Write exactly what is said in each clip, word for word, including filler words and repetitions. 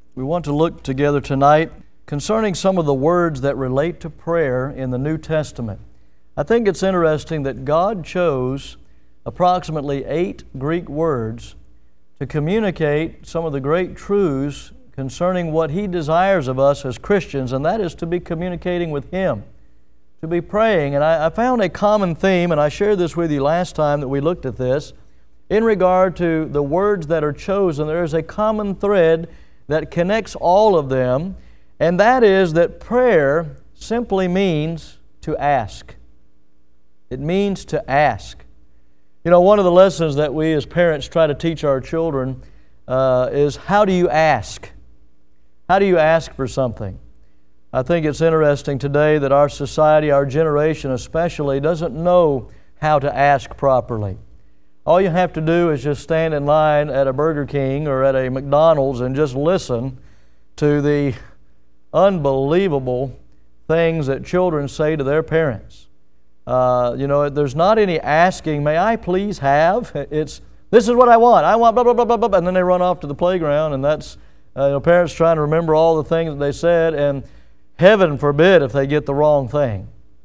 We want to look together tonight concerning some of the words that relate to prayer in the New Testament. I think it's interesting that God chose approximately eight Greek words to communicate some of the great truths concerning what He desires of us as Christians, and that is to be communicating with Him, to be praying. And I, I found a common theme, and I shared this with you last time that we looked at this, in regard to the words that are chosen. There is a common thread that connects all of them, and that is that prayer simply means to ask. It means to ask. You know, one of the lessons that we as parents try to teach our children uh, is how do you ask? How do you ask for something? I think it's interesting today that our society, our generation especially, doesn't know how to ask properly. All you have to do is just stand in line at a Burger King or at a McDonald's and just listen to the unbelievable things that children say to their parents. Uh, you know, there's not any asking, may I please have? It's, this is what I want. I want blah, blah, blah, blah, blah. And then they run off to the playground, and that's uh, you know, parents trying to remember all the things that they said, and heaven forbid if they get the wrong thing.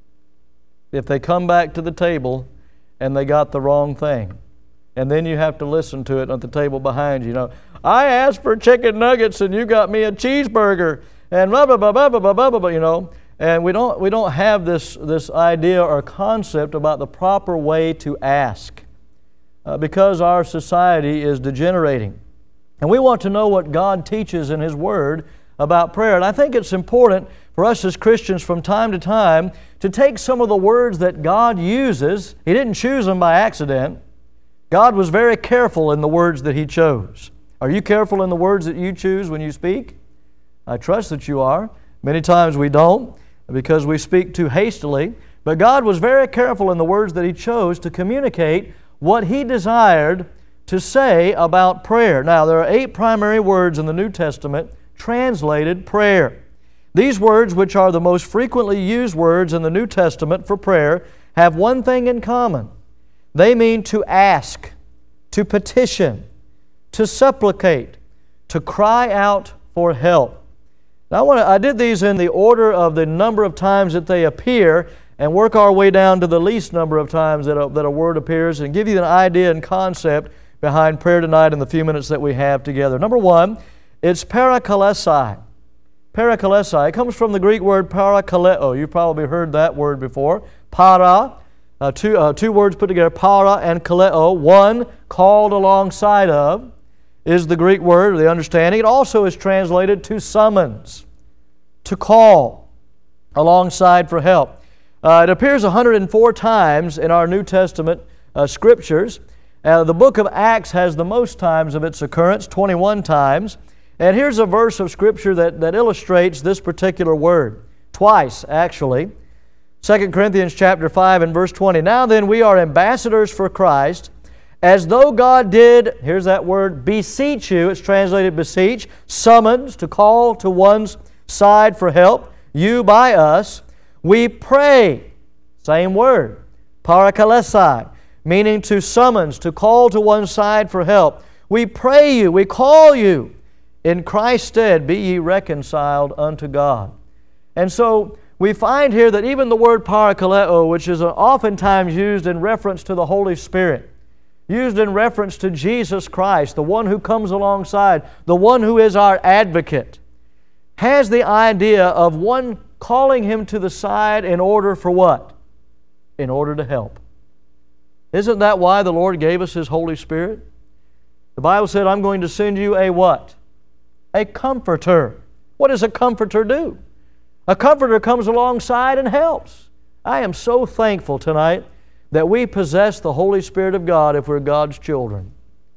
If they come back to the table and they got the wrong thing. And then you have to listen to it at the table behind you. You know, I asked for chicken nuggets and you got me a cheeseburger and blah, blah, blah, blah, blah, blah, blah, blah, you know. And we don't, we don't have this, this idea or concept about the proper way to ask uh, because our society is degenerating. And we want to know what God teaches in His Word about prayer. And I think it's important for us as Christians from time to time to take some of the words that God uses. He didn't choose them by accident. God was very careful in the words that He chose. Are you careful in the words that you choose when you speak? I trust that you are. Many times we don't because we speak too hastily. But God was very careful in the words that He chose to communicate what He desired to say about prayer. Now, there are eight primary words in the New Testament translated prayer. These words, which are the most frequently used words in the New Testament for prayer, have one thing in common. They mean to ask, to petition, to supplicate, to cry out for help. Now I, want to, I did these in the order of the number of times that they appear and work our way down to the least number of times that a, that a word appears and give you an idea and concept behind prayer tonight in the few minutes that we have together. Number one, it's parakalesai. Parakalesai. It comes from the Greek word parakaleo. You've probably heard that word before. Para. Uh, two, uh, two words put together, para and kaleo. One, called alongside of, is the Greek word, the understanding. It also is translated to summons, to call alongside for help. Uh, it appears one hundred four times in our New Testament uh, Scriptures. Uh, the book of Acts has the most times of its occurrence, twenty-one times. And here's a verse of Scripture that, that illustrates this particular word, twice actually. Second Corinthians chapter five and verse twenty. Now then, we are ambassadors for Christ, as though God did, here's that word, beseech you. It's translated beseech, summons, to call to one's side for help, you by us. We pray, same word, parakalesai, meaning to summons, to call to one's side for help. We pray you, we call you, in Christ's stead be ye reconciled unto God. And so, we find here that even the word parakaleo, which is oftentimes used in reference to the Holy Spirit, used in reference to Jesus Christ, the one who comes alongside, the one who is our advocate, has the idea of one calling Him to the side in order for what? In order to help. Isn't that why the Lord gave us His Holy Spirit? The Bible said, I'm going to send you a what? A comforter. What does a comforter do? A comforter comes alongside and helps. I am so thankful tonight that we possess the Holy Spirit of God if we're God's children.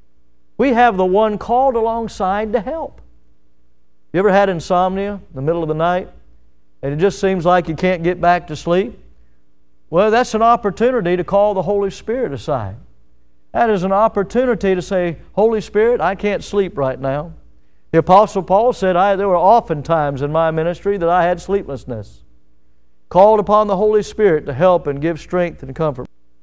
We have the one called alongside to help. You ever had insomnia in the middle of the night and it just seems like you can't get back to sleep? Well, that's an opportunity to call the Holy Spirit aside. That is an opportunity to say, Holy Spirit, I can't sleep right now. The Apostle Paul said, I, there were often times in my ministry that I had sleeplessness. Called upon the Holy Spirit to help and give strength and comfort.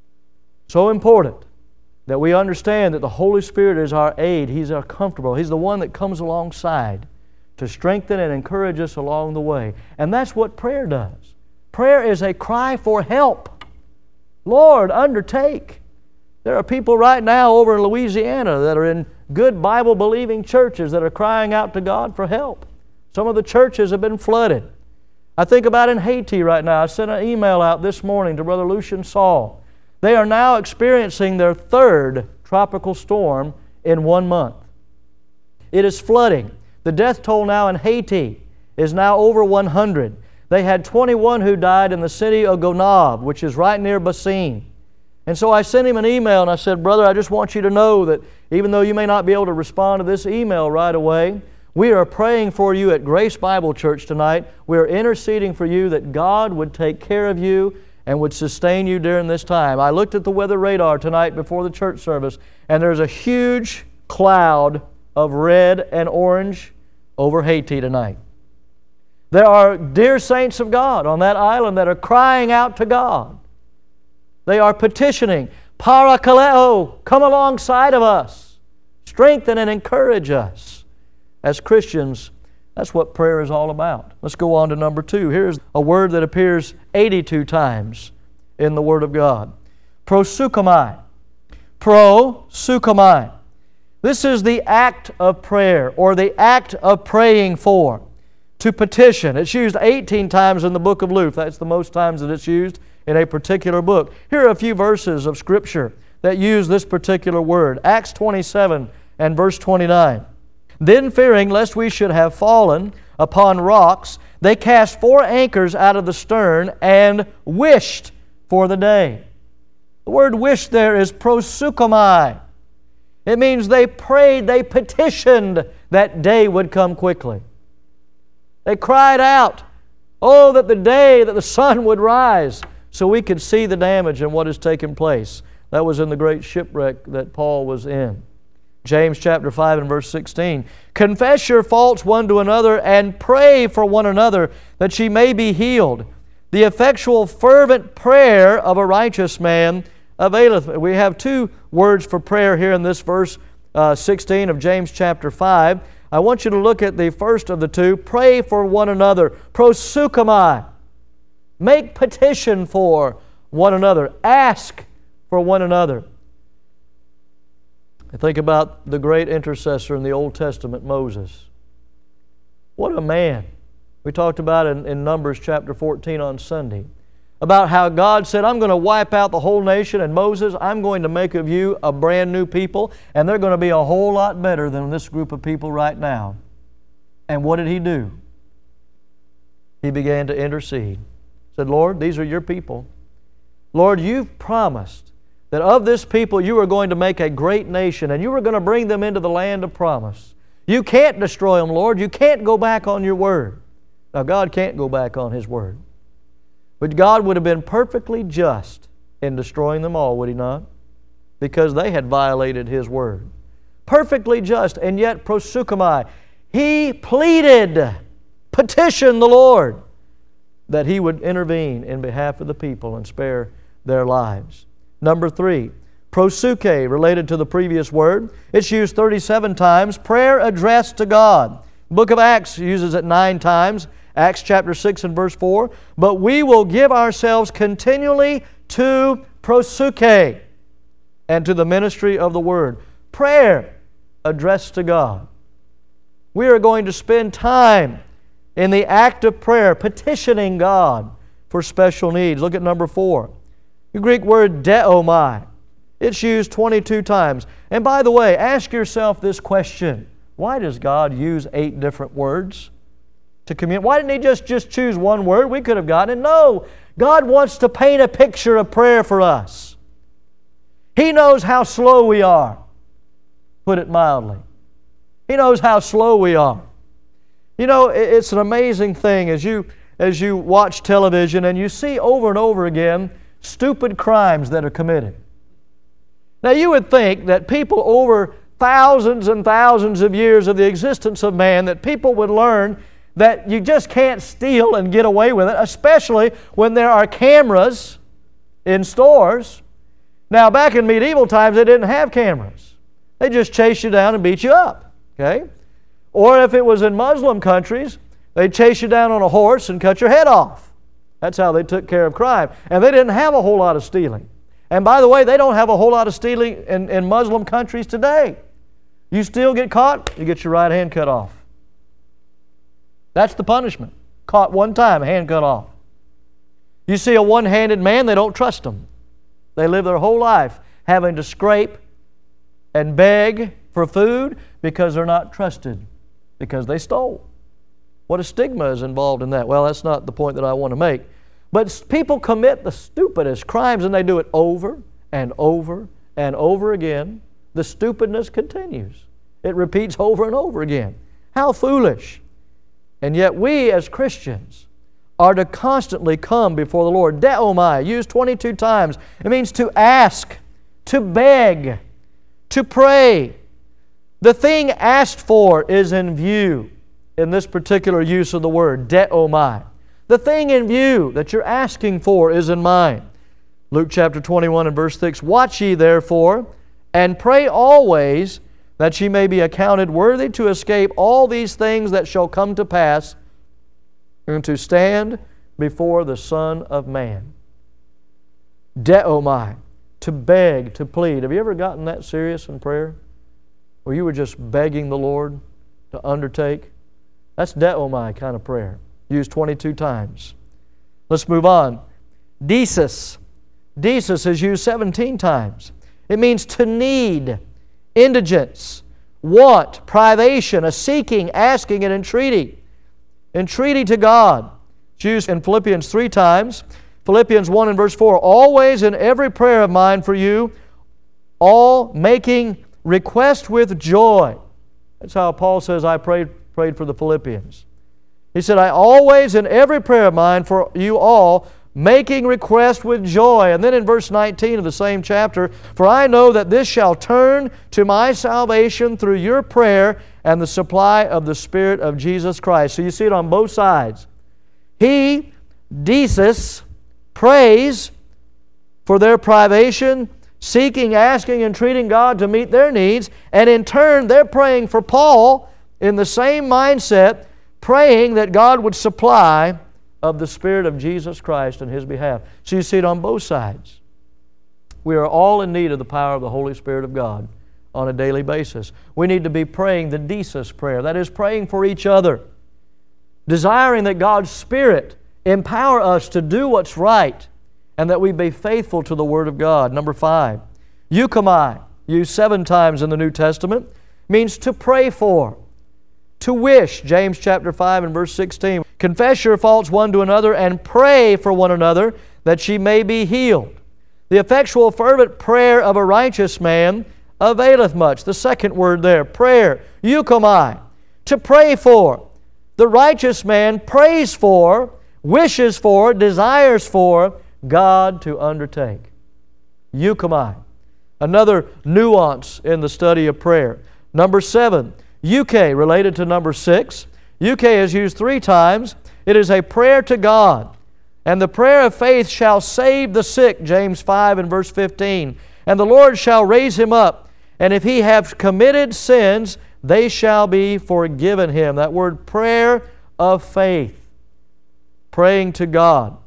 So important that we understand that the Holy Spirit is our aid. He's our comfortable. He's the one that comes alongside to strengthen and encourage us along the way. And that's what prayer does. Prayer is a cry for help. Lord, undertake. There are people right now over in Louisiana that are in good Bible-believing churches that are crying out to God for help. Some of the churches have been flooded. I think about in Haiti right now. I sent an email out this morning to Brother Lucian Saul. They are now experiencing their third tropical storm in one month. It is flooding. The death toll now in Haiti is now over one hundred. They had twenty-one who died in the city of Gonave, which is right near Bassine. And so I sent him an email and I said, brother, I just want you to know that even though you may not be able to respond to this email right away, we are praying for you at Grace Bible Church tonight. We are interceding for you that God would take care of you and would sustain you during this time. I looked at the weather radar tonight before the church service, and there's a huge cloud of red and orange over Haiti tonight. There are dear saints of God on that island that are crying out to God. They are petitioning, Parakaleo, come alongside of us. Strengthen and encourage us. As Christians, that's what prayer is all about. Let's go on to number two. Here's a word that appears eighty-two times in the Word of God. Prosukomai. Prosukomai. This is the act of prayer, or the act of praying for. To petition. It's used eighteen times in the book of Luke. That's the most times that it's used in a particular book. Here are a few verses of Scripture that use this particular word. Acts twenty-seven and verse twenty-nine. Then fearing lest we should have fallen upon rocks, they cast four anchors out of the stern and wished for the day. The word wish there is prosukomai. It means they prayed, they petitioned that day would come quickly. They cried out, oh, that the day that the sun would rise so we could see the damage and what has taken place. That was in the great shipwreck that Paul was in. James chapter five and verse sixteen. Confess your faults one to another and pray for one another that ye may be healed. The effectual fervent prayer of a righteous man availeth. We have two words for prayer here in this verse uh, sixteen of James chapter five. I want you to look at the first of the two. Pray for one another. Prosukomai. Make petition for one another. Ask for one another. I think about the great intercessor in the Old Testament, Moses. What a man. We talked about in, in Numbers chapter fourteen on Sunday about how God said, I'm going to wipe out the whole nation, and Moses, I'm going to make of you a brand new people, and they're going to be a whole lot better than this group of people right now. And what did he do? He began to intercede. He said, Lord, these are your people. Lord, you've promised that of this people you are going to make a great nation, and you are going to bring them into the land of promise. You can't destroy them, Lord. You can't go back on your word. Now, God can't go back on His word. But God would have been perfectly just in destroying them all, would He not? Because they had violated His word. Perfectly just, and yet prosukomai. He pleaded, petitioned the Lord that He would intervene in behalf of the people and spare their lives. Number three, prosuke, related to the previous word. It's used thirty-seven times. Prayer addressed to God. The book of Acts uses it nine times. Acts chapter six and verse four. But we will give ourselves continually to prosuke and to the ministry of the Word. Prayer addressed to God. We are going to spend time in the act of prayer, petitioning God for special needs. Look at number four. The Greek word deomai. It's used twenty-two times. And by the way, ask yourself this question. Why does God use eight different words to communicate? Why didn't He just, just choose one word? We could have gotten it. No. God wants to paint a picture of prayer for us. He knows how slow we are, put it mildly. He knows how slow we are. You know, it's an amazing thing as you, as you watch television and you see over and over again stupid crimes that are committed. Now, you would think that people over thousands and thousands of years of the existence of man, that people would learn that you just can't steal and get away with it, especially when there are cameras in stores. Now, back in medieval times, they didn't have cameras. They just chased you down and beat you up. Okay? Or if it was in Muslim countries, they'd chase you down on a horse and cut your head off. That's how they took care of crime. And they didn't have a whole lot of stealing. And by the way, they don't have a whole lot of stealing in, in Muslim countries today. You still get caught, you get your right hand cut off. That's the punishment. Caught one time, hand cut off. You see a one-handed man, they don't trust him. They live their whole life having to scrape and beg for food because they're not trusted, because they stole. What a stigma is involved in that. Well, that's not the point that I want to make. But people commit the stupidest crimes, and they do it over and over and over again. The stupidness continues. It repeats over and over again. How foolish. And yet we as Christians are to constantly come before the Lord. Deomai, used twenty-two times. It means to ask, to beg, to pray. The thing asked for is in view in this particular use of the word, deomai. The thing in view that you're asking for is in mind. Luke chapter twenty-one and verse six, watch ye therefore, and pray always, that ye may be accounted worthy to escape all these things that shall come to pass, and to stand before the Son of Man. Deomai, to beg, to plead. Have you ever gotten that serious in prayer? Where you were just begging the Lord to undertake? That's deomai kind of prayer. Used twenty-two times. Let's move on. Desis. Desis is used seventeen times. It means to need, indigence, want, privation, a seeking, asking, and entreaty. Entreaty to God. It's used in Philippians three times. Philippians one and verse four, always in every prayer of mine for you, all making request with joy. That's how Paul says, I prayed, prayed for the Philippians. He said, I always in every prayer of mine for you all, making request with joy. And then in verse nineteen of the same chapter, for I know that this shall turn to my salvation through your prayer and the supply of the Spirit of Jesus Christ. So you see it on both sides. He, desis, prays for their privation, seeking, asking, entreating God to meet their needs, and in turn they're praying for Paul in the same mindset, praying that God would supply of the Spirit of Jesus Christ in His behalf. So you see it on both sides. We are all in need of the power of the Holy Spirit of God on a daily basis. We need to be praying the desis prayer, that is, praying for each other, desiring that God's Spirit empower us to do what's right and that we be faithful to the Word of God. Number five, euchomai, used seven times in the New Testament, means to pray for, to wish. James chapter five and verse sixteen. Confess your faults one to another and pray for one another that ye may be healed. The effectual fervent prayer of a righteous man availeth much. The second word there, prayer, euchomai, to pray for. The righteous man prays for, wishes for, desires for God to undertake. Euchomai. Another nuance in the study of prayer. Number seven, euche, related to number six. Euche is used three times. It is a prayer to God. And the prayer of faith shall save the sick, James five and verse fifteen. And the Lord shall raise him up. And if he have committed sins, they shall be forgiven him. That word prayer of faith. Praying to God.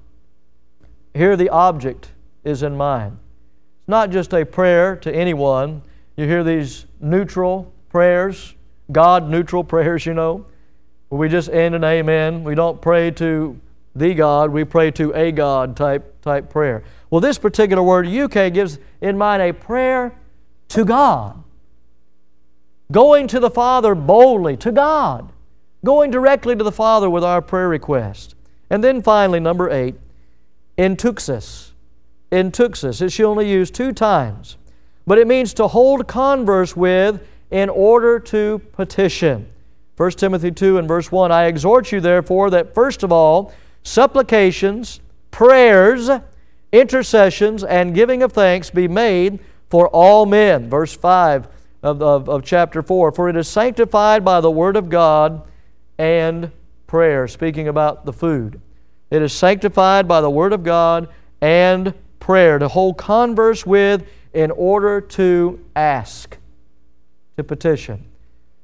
Here the object is in mind. It's not just a prayer to anyone. You hear these neutral prayers, God-neutral prayers, you know. We just end an amen. We don't pray to the God. We pray to a God type, type prayer. Well, this particular word, euche, gives in mind a prayer to God. Going to the Father boldly, to God. Going directly to the Father with our prayer request. And then finally, number eight, entuxis. Entuxis. It's only used two times. But it means to hold converse with in order to petition. First Timothy two and verse one, I exhort you therefore that first of all, supplications, prayers, intercessions, and giving of thanks be made for all men. Verse five of, of, of chapter four, for it is sanctified by the word of God and prayer. Speaking about the food. It is sanctified by the word of God and prayer. To hold converse with in order to ask, to petition.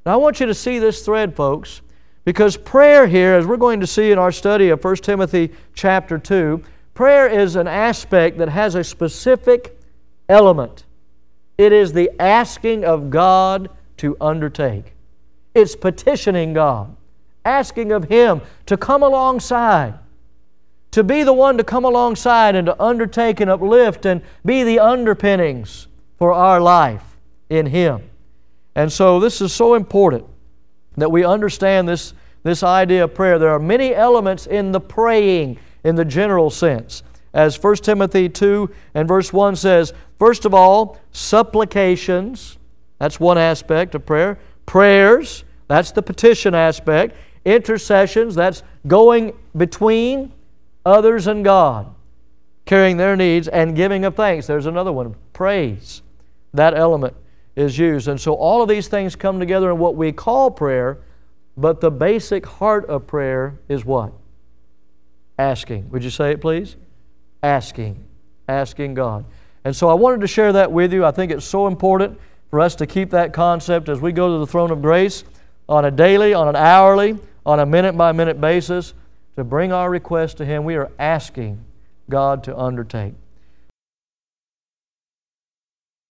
And I want you to see this thread, folks, because prayer here, as we're going to see in our study of First Timothy chapter two, prayer is an aspect that has a specific element. It is the asking of God to undertake. It's petitioning God, asking of Him to come alongside, to be the one to come alongside and to undertake and uplift and be the underpinnings for our life in Him. And so this is so important that we understand this, this idea of prayer. There are many elements in the praying in the general sense. As First Timothy two and verse one says, first of all, supplications, that's one aspect of prayer. Prayers, that's the petition aspect. Intercessions, that's going between others and God, carrying their needs, and giving of thanks. There's another one, praise. That element is used. And so all of these things come together in what we call prayer, but the basic heart of prayer is what? Asking. Would you say it, please? Asking. Asking God. And so I wanted to share that with you. I think it's so important for us to keep that concept as we go to the throne of grace on a daily, on an hourly, on a minute-by-minute basis to bring our request to Him. We are asking God to undertake.